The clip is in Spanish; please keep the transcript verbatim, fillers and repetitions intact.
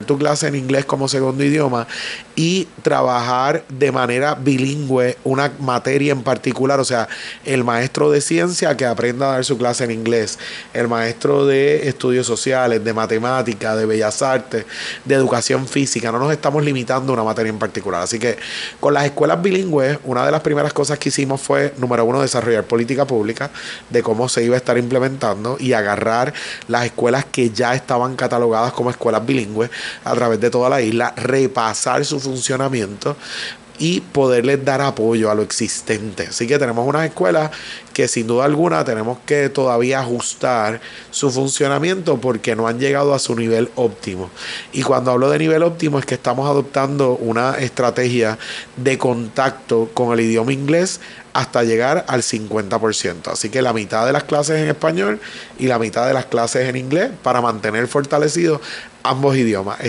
tu clase en inglés como segundo idioma y trabajar de manera bilingüe una materia en particular. O sea, el maestro de ciencia que aprenda a dar su clase en inglés, el maestro de estudios sociales, de matemática, de bellas artes, de educación física. No nos estamos limitando a una materia en particular. Así que con las escuelas bilingües, una de las primeras cosas que hicimos fue, número uno, desarrollar política pública de cómo se iba a estar implementando y agarrar las escuelas que ya estaban catalogadas como escuelas bilingües a través de toda la isla, repasar su funcionamiento y poderles dar apoyo a lo existente. Así que tenemos unas escuelas que sin duda alguna tenemos que todavía ajustar su funcionamiento porque no han llegado a su nivel óptimo. Y cuando hablo de nivel óptimo es que estamos adoptando una estrategia de contacto con el idioma inglés hasta llegar al cincuenta por ciento. Así que la mitad de las clases en español y la mitad de las clases en inglés para mantener fortalecidos ambos idiomas.